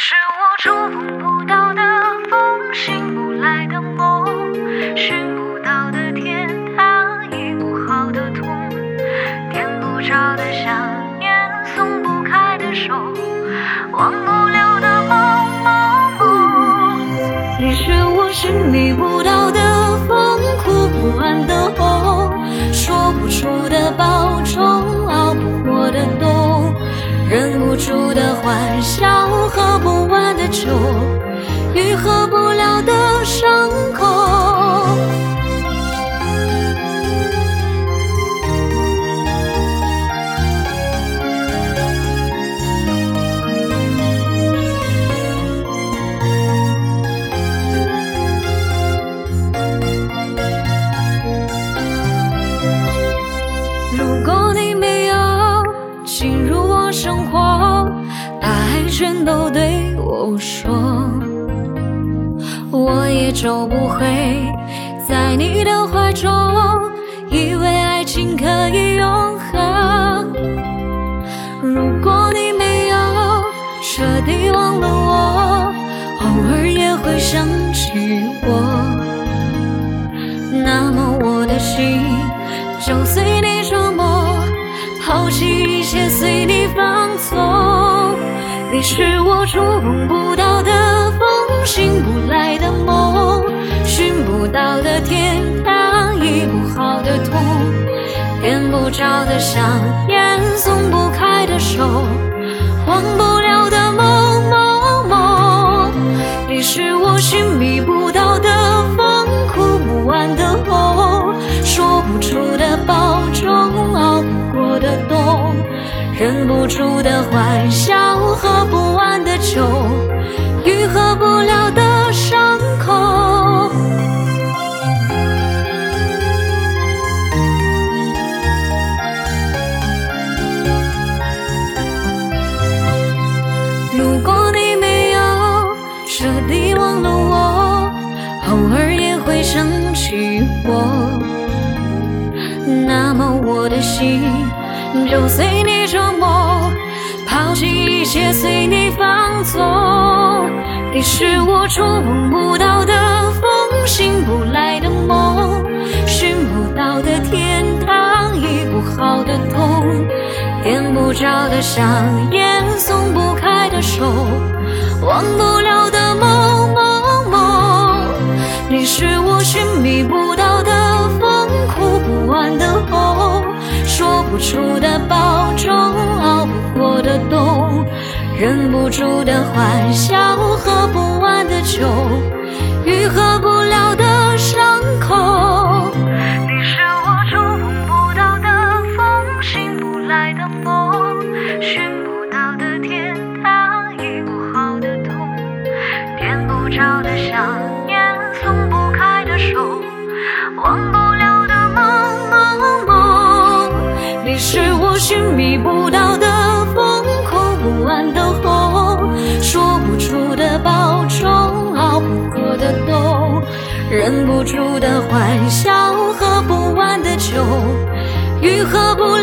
是我触碰不到的风，醒不来的梦，寻不到的天堂，医不好的痛，点不着的想念，松不开的手，忘不了的梦。你是我寻觅不到的风，哭不完的红，说不出的保重，熬不过的冬，忍不住的欢笑，喝不完的酒，愈合不了的伤口。如果你没有进入我生活，把爱全都对我说，我也走不回在你的怀中，以为爱情可以永恒。如果你没有彻底忘了我，偶尔也会想起我，那么我的心就随你折磨，抛弃一切随你放纵。你是我触碰不到的风，醒不来的梦，寻不到的天堂，医不好的痛，点不着的香烟，松不开的手，忘不了的梦。你是我寻觅不到的风，哭不完的红，说不出的保重，熬不过的冬，忍不住的欢笑，喝不完的酒，愈合不了的伤口。如果你没有彻底忘了我，偶尔也会想起我，那么我的心就随你折磨，抛弃一切随你放纵。你是我触碰不到的风，醒不来的梦，寻不到的天堂，医不好的痛，点不着的香烟，松不开的手，忘不了的梦。你是我寻觅不到的风，哭不完的红，说不出的保重，熬不过的冬，忍不住的欢笑，喝不完的酒，愈合不了的伤口。你是我触碰不到的风，醒不来的梦，寻不到的天堂，医不好的痛，点不着的香烟，松不开的手，忘不了的梦。你是我寻觅不到的风，哭不完的红，说不出的保重，熬不过的冬，忍不住的欢笑，喝不完的酒，愈合不了